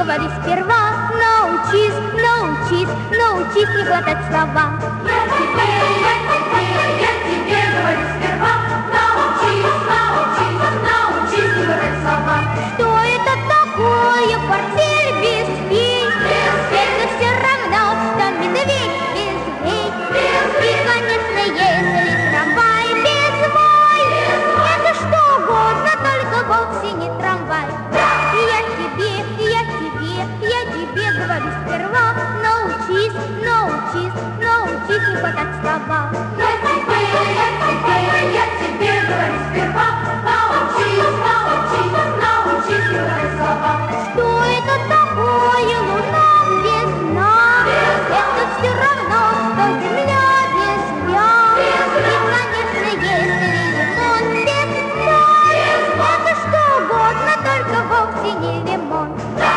говори сперва. Научись, научись, научись не глотать слова. Я тебе говорю сперва. Научись, научись, научись не глотать слова. Что это такое портфель без фей? Это все равно, что медведь без змей. И, конечно, если трамвай без мой, это что угодно, только вовсе не трамвай. Я тебе говорю сперва. Научись, научись, научись не хватать слова. Я тебе говорю сперва. Научись, научись, научись не глотать слова. Что это такое луна без дна? Это все равно, что земля без дня. И, конечно, если лимон без дна, это что угодно, только вовсе не лимон.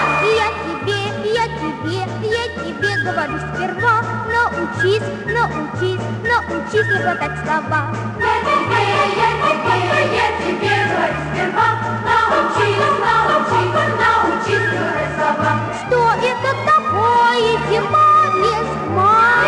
Я тебе говорю сперва. Научись, научись, научись не хватать слова. Я тебе говорю сперва. Научись, научись, научись не глотать слова. Что это такое зима без хмар?